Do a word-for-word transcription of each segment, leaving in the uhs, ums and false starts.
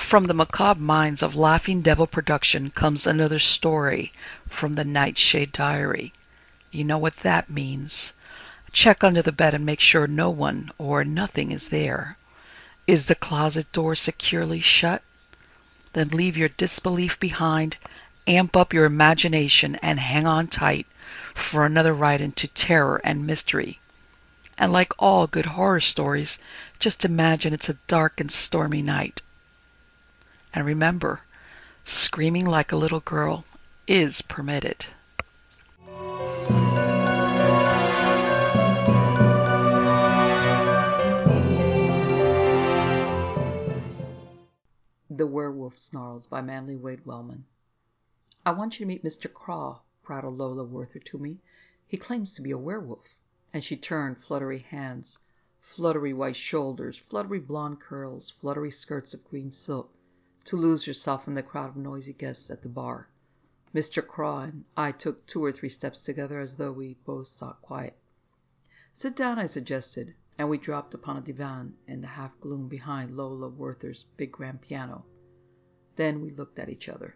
From the macabre minds of Laughing Devil Production comes another story from the Nightshade Diary. You know what that means. Check under the bed and make sure no one or nothing is there. Is the closet door securely shut? Then leave your disbelief behind, amp up your imagination, and hang on tight for another ride into terror and mystery. And like all good horror stories, just imagine it's a dark and stormy night. And remember, screaming like a little girl is permitted. The Werewolf Snarls by Manly Wade Wellman. I want you to meet Mister Craw, prattled Lola Werther to me. He claims to be a werewolf. And she turned fluttery hands, fluttery white shoulders, fluttery blonde curls, fluttery skirts of green silk, to lose herself in the crowd of noisy guests at the bar. Mister Craw and I took two or three steps together as though we both sought quiet. Sit down, I suggested, and we dropped upon a divan in the half-gloom behind Lola Werther's big grand piano. Then we looked at each other.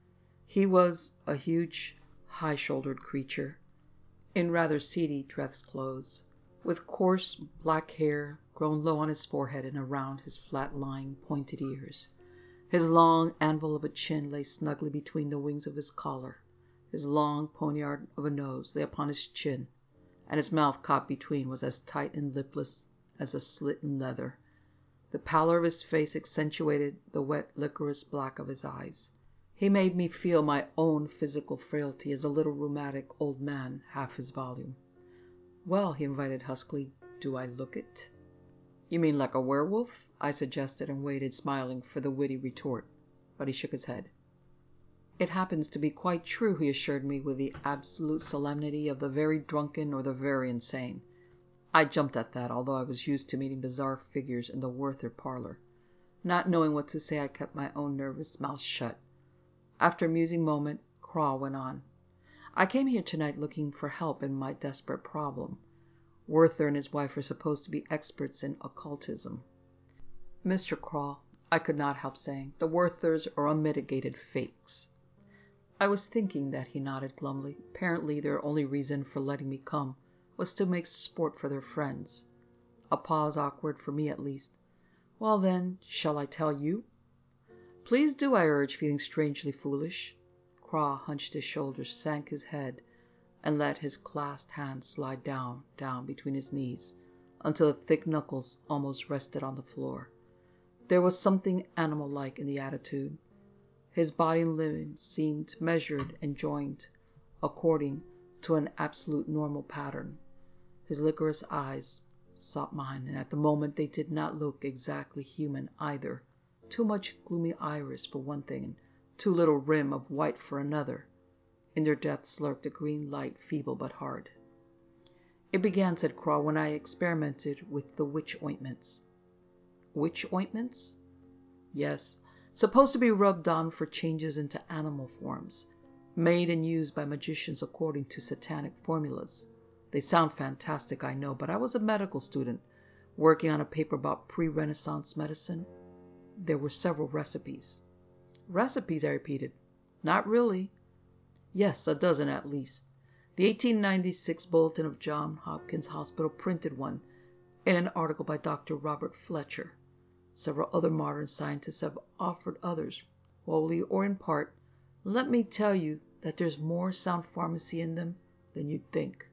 He was a huge, high-shouldered creature, in rather seedy dress clothes, with coarse black hair grown low on his forehead and around his flat-lying, pointed ears. His long anvil of a chin lay snugly between the wings of his collar. His long poniard of a nose lay upon his chin, and his mouth caught between was as tight and lipless as a slit in leather. The pallor of his face accentuated the wet licorice black of his eyes. He made me feel my own physical frailty as a little rheumatic old man half his volume. "Well," he invited huskily, "do I look it?" "You mean like a werewolf?" I suggested, and waited, smiling, for the witty retort. But he shook his head. "It happens to be quite true," he assured me with the absolute solemnity of the very drunken or the very insane. I jumped at that, although I was used to meeting bizarre figures in the Werther parlor. Not knowing what to say, I kept my own nervous mouth shut. After a musing moment, Craw went on. "I came here tonight looking for help in my desperate problem. Werther and his wife are supposed to be experts in occultism." "Mister Craw," I could not help saying, "the Werthers are unmitigated fakes." "I was thinking that," he nodded glumly. "Apparently their only reason for letting me come was to make sport for their friends." A pause, awkward for me at least. "Well then, shall I tell you?" "Please do," I urged, feeling strangely foolish. Craw hunched his shoulders, sank his head, and let his clasped hands slide down, down between his knees, until the thick knuckles almost rested on the floor. There was something animal-like in the attitude. His body and limbs seemed measured and joined according to an absolute normal pattern. His licorice eyes sought mine, and at the moment they did not look exactly human either. Too much gloomy iris for one thing, and too little rim of white for another. In their depths lurked a green light, feeble but hard. "It began," said Craw, "when I experimented with the witch ointments." "Witch ointments?" "Yes. Supposed to be rubbed on for changes into animal forms. Made and used by magicians according to satanic formulas. They sound fantastic, I know, but I was a medical student, working on a paper about pre-Renaissance medicine. There were several recipes." "Recipes?" I repeated. "Not really." "Yes, a dozen at least. The eighteen ninety-six Bulletin of Johns Hopkins Hospital printed one in an article by Doctor Robert Fletcher. Several other modern scientists have offered others, wholly or in part. Let me tell you that there's more sound pharmacy in them than you'd think."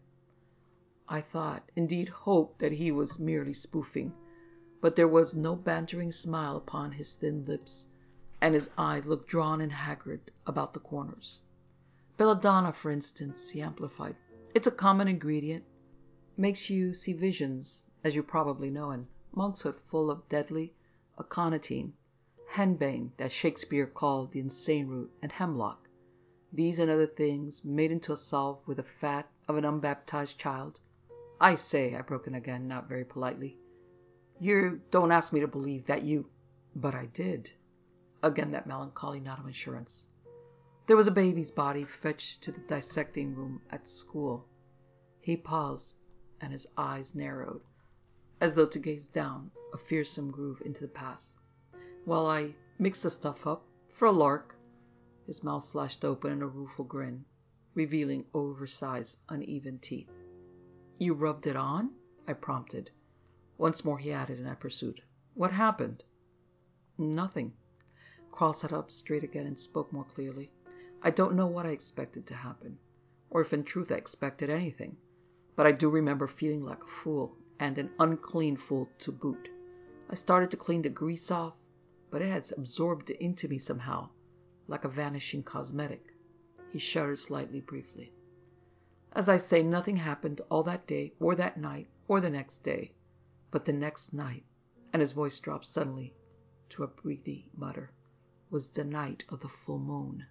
I thought, indeed hoped, that he was merely spoofing, but there was no bantering smile upon his thin lips, and his eyes looked drawn and haggard about the corners. "Belladonna, for instance," he amplified. "It's a common ingredient. Makes you see visions, as you probably know, and monkshood full of deadly aconitine, henbane, that Shakespeare called the insane root, and hemlock. These and other things made into a salve with the fat of an unbaptized child." "I say," I broke in again, not very politely, "you don't ask me to believe that you—" "But I did." Again that melancholy note of assurance. "There was a baby's body fetched to the dissecting room at school." He paused, and his eyes narrowed, as though to gaze down a fearsome groove into the past. "Well, I Mix the stuff up, for a lark." His mouth slashed open in a rueful grin, revealing oversized, uneven teeth. "You rubbed it on?" I prompted. Once more he added, and I pursued, "What happened?" "Nothing." Carl sat up straight again and spoke more clearly. "I don't know what I expected to happen, or if in truth I expected anything, but I do remember feeling like a fool, and an unclean fool to boot. I started to clean the grease off, but it had absorbed into me somehow, like a vanishing cosmetic." He shuddered slightly, briefly. "As I say, nothing happened all that day, or that night, or the next day. But the next night," and his voice dropped suddenly to a breathy mutter, "was the night of the full moon."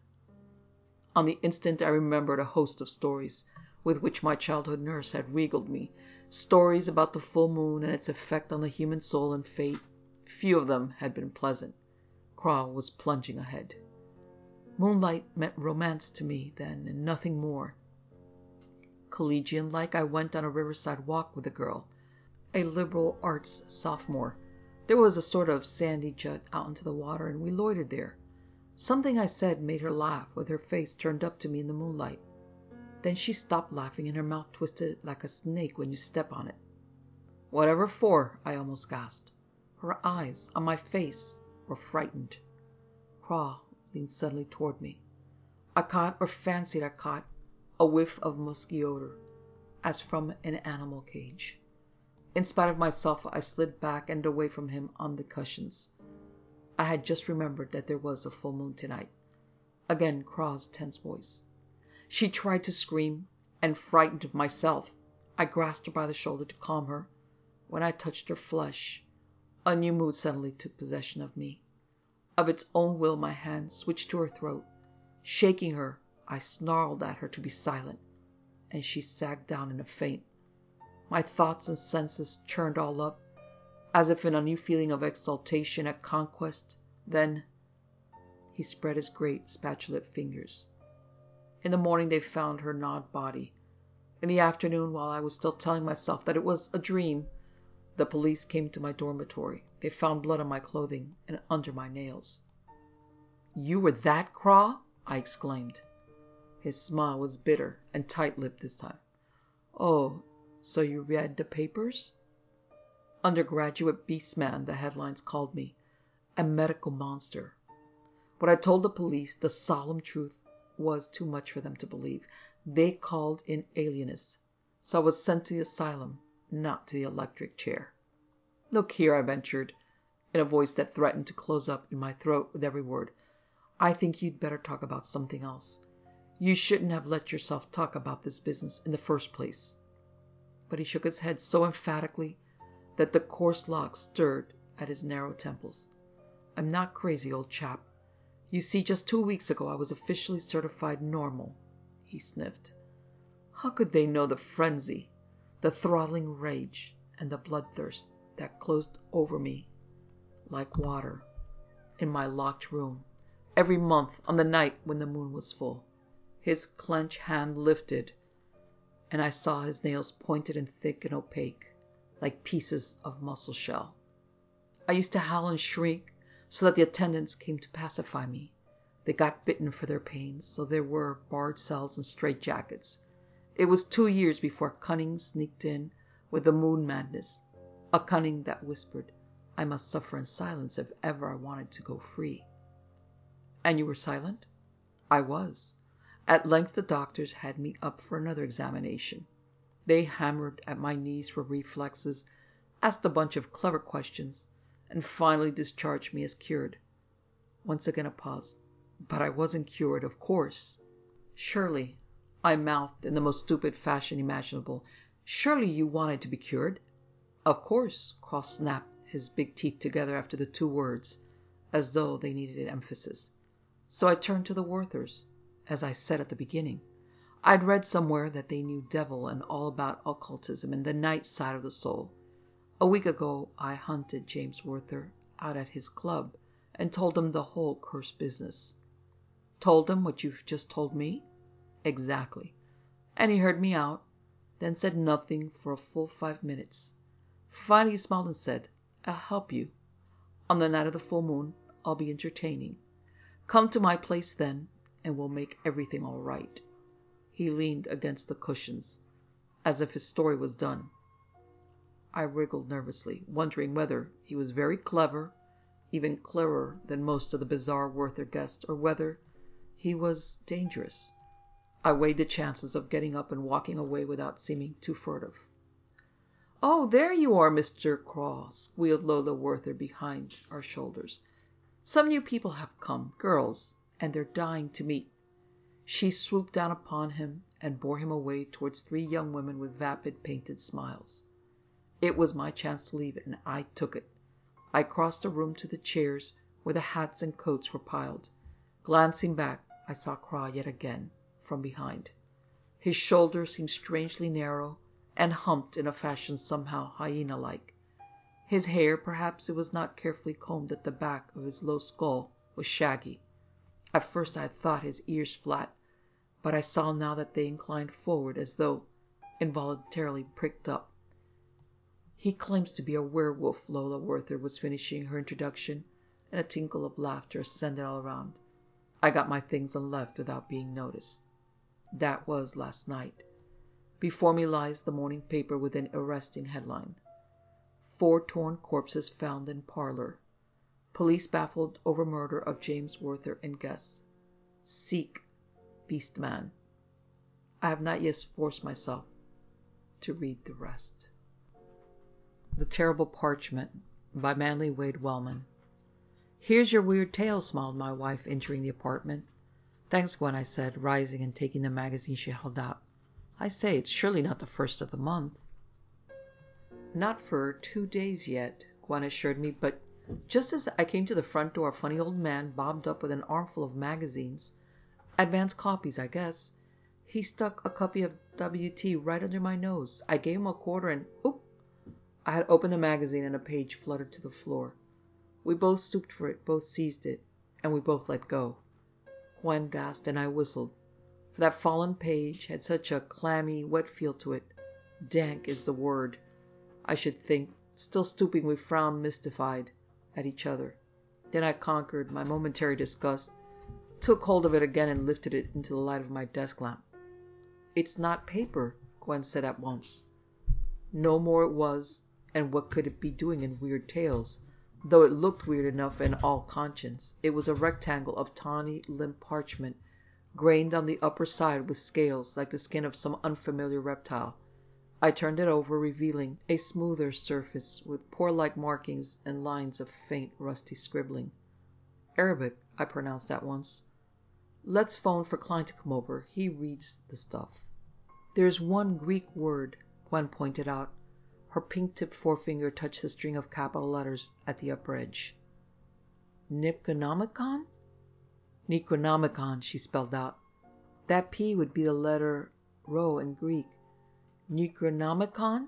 On the instant I remembered a host of stories with which my childhood nurse had regaled me, stories about the full moon and its effect on the human soul and fate. Few of them had been pleasant. Carl was plunging ahead. "Moonlight meant romance to me then, and nothing more. Collegian-like, I went on a riverside walk with a girl, a liberal arts sophomore. There was a sort of sandy jut out into the water, and we loitered there. Something I said made her laugh, with her face turned up to me in the moonlight. Then she stopped laughing, and her mouth twisted like a snake when you step on it." "Whatever for?" I almost gasped. Her eyes, on my face, were frightened. Carl leaned suddenly toward me. I caught, or fancied I caught, a whiff of musky odor, as from an animal cage. In spite of myself, I slid back and away from him on the cushions. I had just remembered that there was a full moon tonight. Again Carl's tense voice. She tried to scream, and frightened myself, I grasped her by the shoulder to calm her. When I touched her flesh, a new mood suddenly took possession of me. Of its own will, my hand switched to her throat. Shaking her, I snarled at her to be silent, and she sagged down in a faint. My thoughts and senses churned all up, as if in a new feeling of exultation at conquest. Then he spread his great spatulate fingers. In the morning they found her gnawed body. In the afternoon, while I was still telling myself that it was a dream, the police came to my dormitory. They found blood on my clothing and under my nails. "You were that Carl?" I exclaimed. His smile was bitter and tight-lipped this time. "Oh, so you read the papers?" "Undergraduate beastman," the headlines called me. A medical monster. What I told the police, the solemn truth, was too much for them to believe. They called in alienists. So I was sent to the asylum, not to the electric chair. "Look here," I ventured, in a voice that threatened to close up in my throat with every word. "I think you'd better talk about something else. You shouldn't have let yourself talk about this business in the first place." But he shook his head so emphatically that the coarse locks stirred at his narrow temples. "I'm not crazy, old chap. You see, just two weeks ago I was officially certified normal." He sniffed. How could they know the frenzy, the throttling rage, and the bloodthirst that closed over me like water in my locked room every month on the night when the moon was full? His clenched hand lifted, and I saw his nails pointed and thick and opaque, like pieces of mussel shell. I used to howl and shriek so that the attendants came to pacify me. They got bitten for their pains, so there were barred cells and straitjackets. It was two years before cunning sneaked in with the moon madness, a cunning that whispered, I must suffer in silence if ever I wanted to go free. "And you were silent?" "I was. At length the doctors had me up for another examination. They hammered at my knees for reflexes, asked a bunch of clever questions, and finally discharged me as cured." Once again a pause. "But I wasn't cured, of course." "Surely," I mouthed in the most stupid fashion imaginable, "surely you wanted to be cured?" "Of course," Carl snapped his big teeth together after the two words, as though they needed emphasis. "So I turned to the Werthers, as I said at the beginning. I'd read somewhere that they knew devil and all about occultism and the night side of the soul. A week ago I hunted James Werther out at his club and told him the whole cursed business." "Told him what you've just told me?" "Exactly. And he heard me out, then said nothing for a full five minutes. Finally he smiled and said, 'I'll help you. On the night of the full moon, I'll be entertaining. Come to my place then, and we'll make everything all right." He leaned against the cushions, as if his story was done. I wriggled nervously, wondering whether he was very clever, even cleverer than most of the bizarre Werther guests, or whether he was dangerous. I weighed the chances of getting up and walking away without seeming too furtive. "Oh, there you are, Mister Craw," squealed Lola Werther behind our shoulders. "Some new people have come, girls, and they're dying to meet." She swooped down upon him and bore him away towards three young women with vapid, painted smiles. It was my chance to leave, and I took it. I crossed the room to the chairs where the hats and coats were piled. Glancing back, I saw Craw yet again, from behind. His shoulders seemed strangely narrow and humped in a fashion somehow hyena-like. His hair, perhaps it was not carefully combed at the back of his low skull, was shaggy. At first I had thought his ears flat, but I saw now that they inclined forward as though involuntarily pricked up. "He claims to be a werewolf," Lola Werther was finishing her introduction, and a tinkle of laughter ascended all around. I got my things and left without being noticed. That was last night. Before me lies the morning paper with an arresting headline: "Four torn corpses found in parlor. Police baffled over murder of James Werther and guests. Seek Beast Man." I have not yet forced myself to read the rest. The Terrible Parchment by Manly Wade Wellman. "Here's your weird tale," smiled my wife, entering the apartment. "Thanks, Gwen," I said, rising and taking the magazine she held out. "I say, it's surely not the first of the month." "Not for two days yet," Gwen assured me, but just as I came to the front door, a funny old man bobbed up with an armful of magazines. Advance copies, I guess. He stuck a copy of W T right under my nose. I gave him a quarter and oop! I had opened the magazine and a page fluttered to the floor. We both stooped for it, both seized it, and we both let go. Gwen gasped and I whistled, for that fallen page had such a clammy, wet feel to it. Dank is the word, I should think. Still stooping, we frowned mystified at each other. Then I conquered my momentary disgust, took hold of it again and lifted it into the light of my desk lamp. "It's not paper," Gwen said at once. No more it was, and what could it be doing in Weird Tales? Though it looked weird enough in all conscience. It was a rectangle of tawny, limp parchment, grained on the upper side with scales like the skin of some unfamiliar reptile. I turned it over, revealing a smoother surface with pore-like markings and lines of faint, rusty scribbling. "Arabic," I pronounced at once. "Let's phone for Klein to come over. He reads the stuff." "There's one Greek word," Gwen pointed out. Her pink-tipped forefinger touched the string of capital letters at the upper edge. "Necronomicon?" "Necronomicon," she spelled out. "That P would be the letter Rho in Greek. Necronomicon?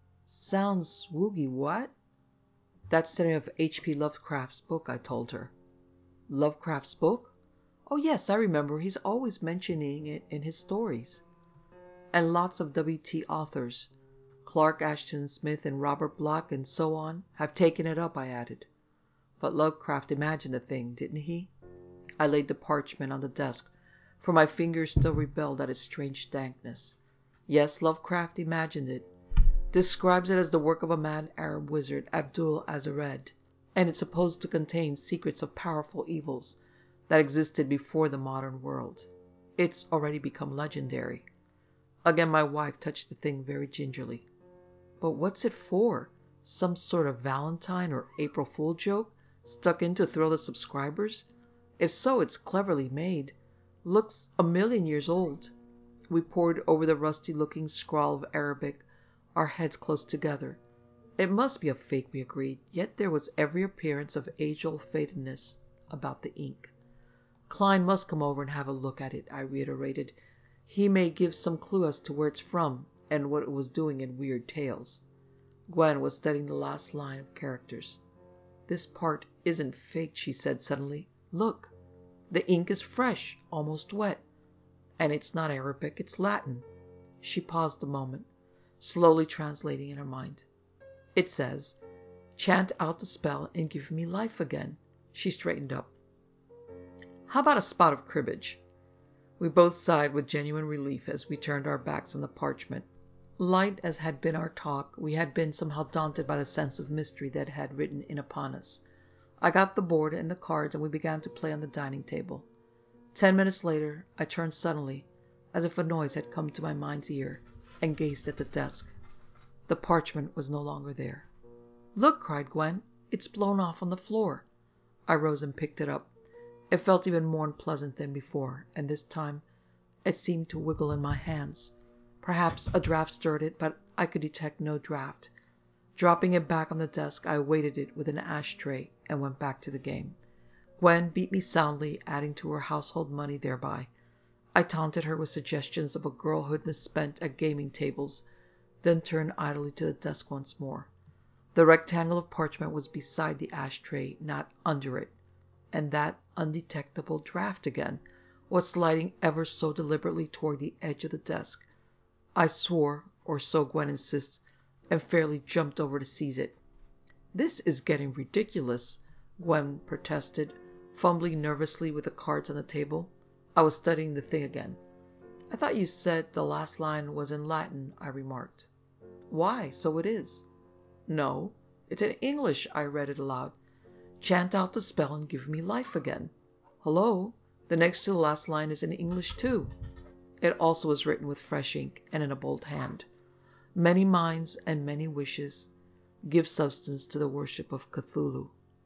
Sounds woogie, what?" "That's the name of H P Lovecraft's book," I told her. "Lovecraft's book? Oh yes, I remember. He's always mentioning it in his stories." "And lots of W T authors. Clark Ashton Smith and Robert Bloch and so on have taken it up," I added. "But Lovecraft imagined the thing, didn't he?" I laid the parchment on the desk, for my fingers still rebelled at its strange dankness. "Yes, Lovecraft imagined it. Describes it as the work of a mad Arab wizard, Abdul Azared, and it's supposed to contain secrets of powerful evils that existed before the modern world. It's already become legendary." Again my wife touched the thing very gingerly. "But what's it for? Some sort of Valentine or April Fool joke stuck in to thrill the subscribers? If so, it's cleverly made. Looks a million years old." We pored over the rusty-looking scrawl of Arabic, our heads close together. It must be a fake, we agreed, yet there was every appearance of age-old fatedness about the ink. "Klein must come over and have a look at it," I reiterated. "He may give some clue as to where it's from and what it was doing in Weird Tales." Gwen was studying the last line of characters. "This part isn't faked," she said suddenly. "Look, the ink is fresh, almost wet. And it's not Arabic, it's Latin." She paused a moment, slowly translating in her mind. "It says, 'Chant out the spell and give me life again.' She straightened up. How about a spot of cribbage? We both sighed with genuine relief as we turned our backs on the parchment. Light as had been our talk, we had been somehow daunted by the sense of mystery that had written in upon us. I got the board and the cards, and we began to play on the dining table. Ten minutes later, I turned suddenly, as if a noise had come to my mind's ear, and gazed at the desk. The parchment was no longer there. "Look!" cried Gwen. "It's blown off on the floor." I rose and picked it up. It felt even more unpleasant than before, and this time it seemed to wiggle in my hands. Perhaps a draft stirred it, but I could detect no draft. Dropping it back on the desk, I weighted it with an ashtray and went back to the game. Gwen beat me soundly, adding to her household money thereby. I taunted her with suggestions of a girlhood misspent at gaming tables, then turned idly to the desk once more. The rectangle of parchment was beside the ashtray, not under it, and that undetectable draft again was sliding ever so deliberately toward the edge of the desk. I swore, or so Gwen insists, and fairly jumped over to seize it. "This is getting ridiculous," Gwen protested, fumbling nervously with the cards on the table. I was studying the thing again. "I thought you said the last line was in Latin," I remarked. "Why, so it is." "No, it's in English," I read it aloud. "Chant out the spell and give me life again." "Hello, the next to the last line is in English too." It also was written with fresh ink and in a bold hand. "Many minds and many wishes give substance to the worship of Cthulhu."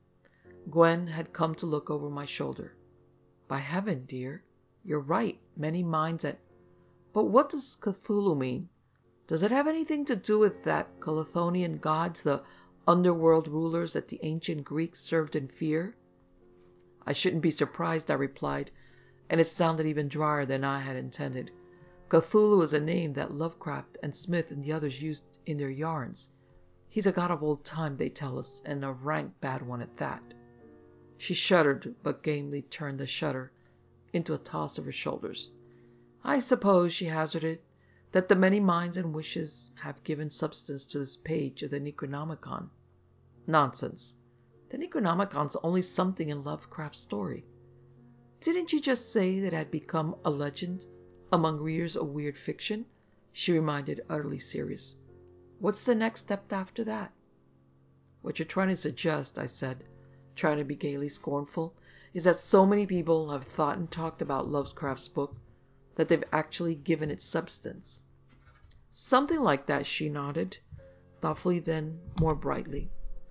Gwen had come to look over my shoulder. "By heaven, dear, you're right. Many minds and... But what does Cthulhu mean? Does it have anything to do with that Colothonian gods, the underworld rulers that the ancient Greeks served in fear?" "I shouldn't be surprised," I replied, and it sounded even drier than I had intended. "Cthulhu is a name that Lovecraft and Smith and the others used in their yarns. He's a god of old time, they tell us, and a rank bad one at that." She shuddered, but gamely turned the shudder into a toss of her shoulders. "I suppose," she hazarded, "that the many minds and wishes have given substance to this page of the Necronomicon." "Nonsense. The Necronomicon's only something in Lovecraft's story." "Didn't you just say that it had become a legend among readers of weird fiction?" she reminded, utterly serious. "What's the next step after that?" "What you're trying to suggest," I said, trying to be gaily scornful, "is that so many people have thought and talked about Lovecraft's book that they've actually given it substance." "Something like that," she nodded, thoughtfully, then more brightly.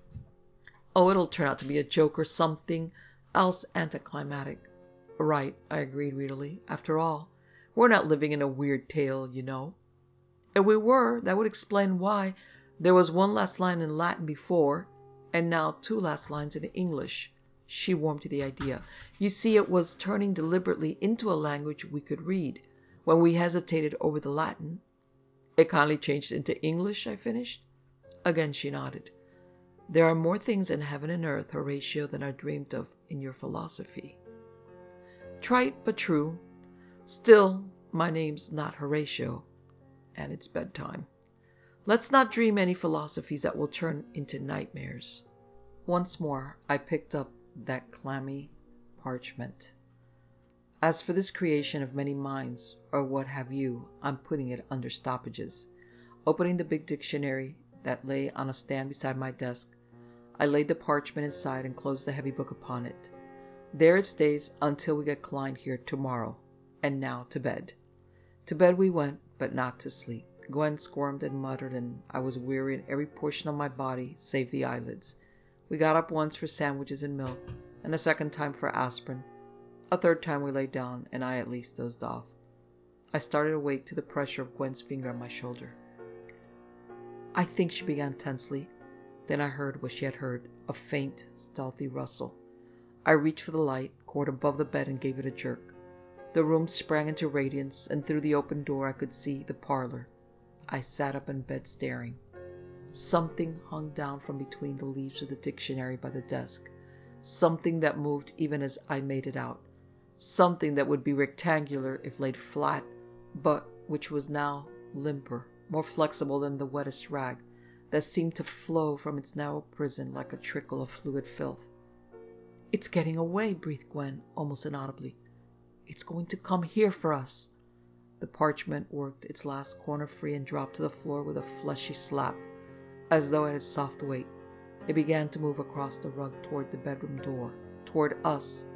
"Oh, it'll turn out to be a joke or something else anticlimactic." "Right," I agreed readily. "After all, we're not living in a weird tale, you know." "If we were, that would explain why there was one last line in Latin before, and now two last lines in English." She warmed to the idea. "You see, it was turning deliberately into a language we could read. When we hesitated over the Latin, it kindly changed into English," I finished. Again she nodded. "There are more things in heaven and earth, Horatio, than are dreamed of in your philosophy." Trite but true. Still, my name's not Horatio, and it's bedtime. Let's not dream any philosophies that will turn into nightmares. Once more, I picked up that clammy parchment. As for this creation of many minds, or what have you, I'm putting it under stoppages. Opening the big dictionary that lay on a stand beside my desk, I laid the parchment inside and closed the heavy book upon it. There it stays until we get Klein here tomorrow. And now to bed. To bed we went, but not to sleep. Gwen squirmed and muttered, and I was weary in every portion of my body save the eyelids. We got up once for sandwiches and milk, and a second time for aspirin. A third time we lay down, and I at least dozed off. I started awake to the pressure of Gwen's finger on my shoulder. "I think," she began tensely. Then I heard what she had heard, a faint, stealthy rustle. I reached for the light, cord above the bed, and gave it a jerk. The room sprang into radiance, and through the open door I could see the parlor. I sat up in bed staring. Something hung down from between the leaves of the dictionary by the desk. Something that moved even as I made it out. Something that would be rectangular if laid flat, but which was now limper, more flexible than the wettest rag, that seemed to flow from its narrow prison like a trickle of fluid filth. "It's getting away," breathed Gwen, almost inaudibly. "It's going to come here for us." The parchment worked its last corner free and dropped to the floor with a fleshy slap, as though it had soft weight. It began to move across the rug toward the bedroom door, toward us.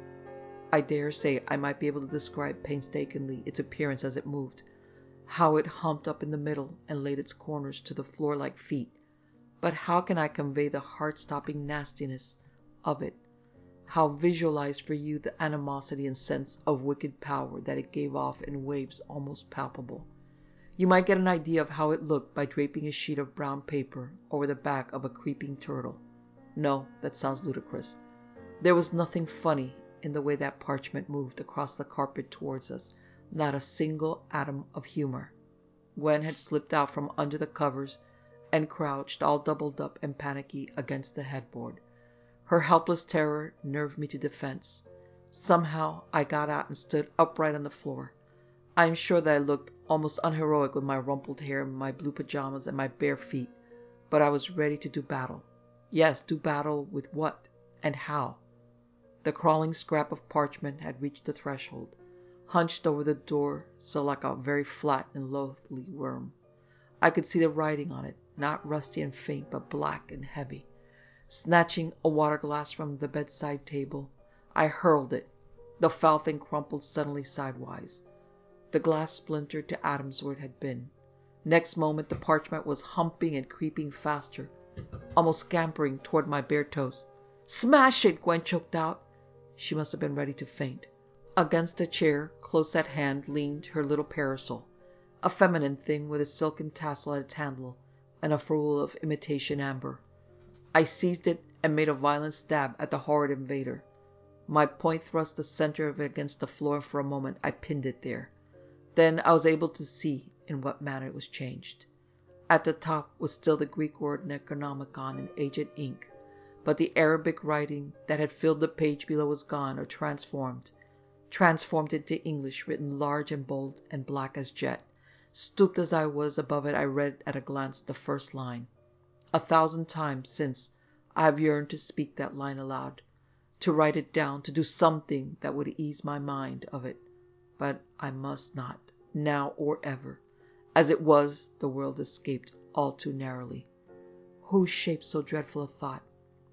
I dare say I might be able to describe painstakingly its appearance as it moved, how it humped up in the middle and laid its corners to the floor like feet. But how can I convey the heart-stopping nastiness of it? How visualize for you the animosity and sense of wicked power that it gave off in waves almost palpable? You might get an idea of how it looked by draping a sheet of brown paper over the back of a creeping turtle. No, that sounds ludicrous. There was nothing funny in the way that parchment moved across the carpet towards us, not a single atom of humor. Gwen had slipped out from under the covers and crouched all doubled up and panicky against the headboard. Her helpless terror nerved me to defense. Somehow I got out and stood upright on the floor. I am sure that I looked almost unheroic with my rumpled hair and my blue pajamas and my bare feet, but I was ready to do battle. Yes, do battle with what and how? The crawling scrap of parchment had reached the threshold, hunched over the door so like a very flat and loathly worm. I could see the writing on it, not rusty and faint, but black and heavy. Snatching a water glass from the bedside table, I hurled it. The foul thing crumpled suddenly sidewise. The glass splintered to atoms where it had been. Next moment the parchment was humping and creeping faster, almost scampering toward my bare toes. "Smash it!" Gwen choked out. She must have been ready to faint. Against a chair, close at hand, leaned her little parasol, a feminine thing with a silken tassel at its handle and a ferrule of imitation amber. I seized it and made a violent stab at the horrid invader. My point thrust the center of it against the floor, and for a moment I pinned it there. Then I was able to see in what manner it was changed. At the top was still the Greek word Necronomicon in aged ink, but the Arabic writing that had filled the page below was gone or transformed, transformed into English written large and bold and black as jet. Stooped as I was above it, I read at a glance the first line. A thousand times since I have yearned to speak that line aloud, to write it down, to do something that would ease my mind of it. But I must not, now or ever. As it was, the world escaped all too narrowly. Who shaped so dreadful a thought?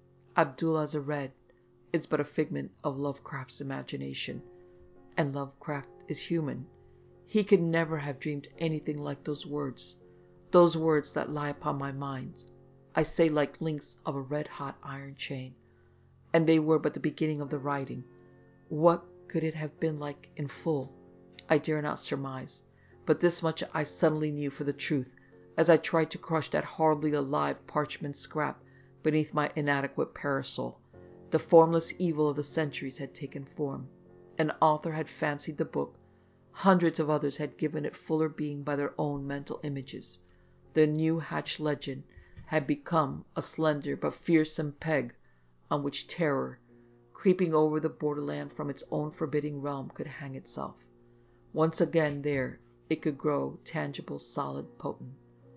Abdul-Azared is but a figment of Lovecraft's imagination, and Lovecraft is human. He could never have dreamed anything like those words, those words that lie upon my mind. I say like links of a red-hot iron chain. And they were but the beginning of the writing. What could it have been like in full? I dare not surmise, but this much I suddenly knew for the truth, as I tried to crush that horribly alive parchment scrap beneath my inadequate parasol. The formless evil of the centuries had taken form. An author had fancied the book. Hundreds of others had given it fuller being by their own mental images. The new hatched legend had become a slender but fearsome peg on which terror, creeping over the borderland from its own forbidding realm, could hang itself. Once again there, it could grow tangible, solid, potent.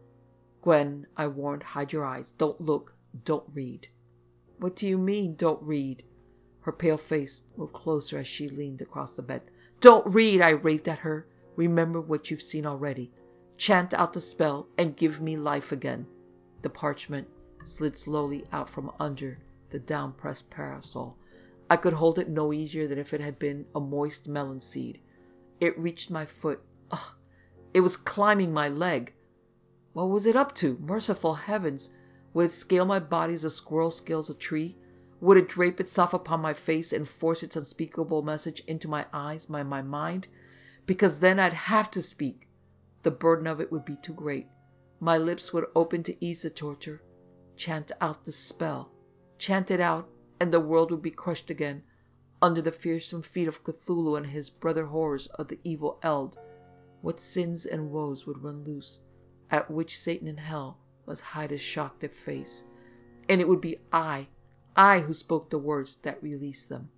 "Gwen," I warned, "hide your eyes. Don't look. Don't read." "What do you mean, don't read?" Her pale face moved closer as she leaned across the bed. "Don't read," I raved at her. "Remember what you've seen already. Chant out the spell and give me life again." The parchment slid slowly out from under the down-pressed parasol. I could hold it no easier than if it had been a moist melon seed. It reached my foot. Ugh! It was climbing my leg. What was it up to? Merciful heavens! Would it scale my body as a squirrel scales a tree? Would it drape itself upon my face and force its unspeakable message into my eyes, my, my mind? Because then I'd have to speak. The burden of it would be too great. My lips would open to ease the torture. Chant out the spell. Chant it out, and the world would be crushed again under the fearsome feet of Cthulhu and his brother horrors of the evil Eld. What sins and woes would run loose, at which Satan in hell must hide his shocked face. And it would be I, I who spoke the words that released them.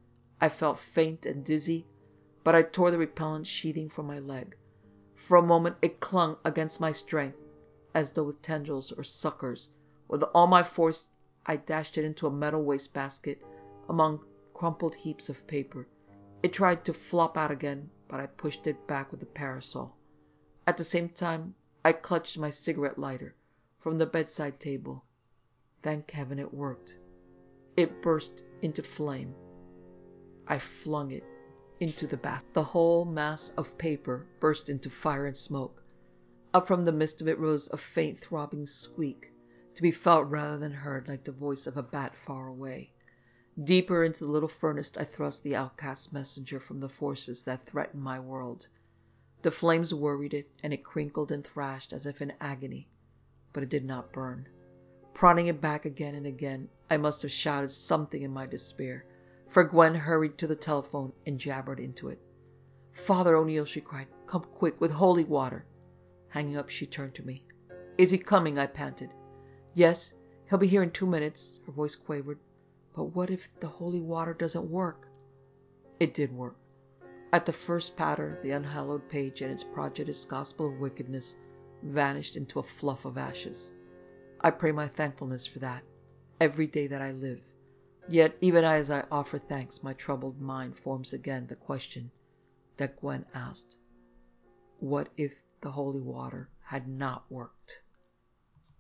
I felt faint and dizzy, but I tore the repellent sheathing from my leg. For a moment it clung against my strength, as though with tendrils or suckers. With all my force I dashed it into a metal wastebasket among crumpled heaps of paper. It tried to flop out again, but I pushed it back with the parasol. At the same time, I clutched my cigarette lighter from the bedside table. Thank heaven it worked. It burst into flame. I flung it into the bath. The whole mass of paper burst into fire and smoke. Up from the midst of it rose a faint throbbing squeak, to be felt rather than heard, like the voice of a bat far away. Deeper into the little furnace I thrust the outcast messenger from the forces that threatened my world. The flames worried it, and it crinkled and thrashed as if in agony, but it did not burn. Prodding it back again and again, I must have shouted something in my despair, for Gwen hurried to the telephone and jabbered into it. "Father O'Neill," she cried, "come quick, with holy water." Hanging up, she turned to me. "Is he coming?" I panted. "Yes, he'll be here in two minutes," her voice quavered. "But what if the holy water doesn't work?" It did work. At the first patter, the unhallowed page and its prejudiced gospel of wickedness vanished into a fluff of ashes. I pray my thankfulness for that, every day that I live. Yet, even as I offer thanks, my troubled mind forms again the question that Gwen asked. What if the holy water had not worked?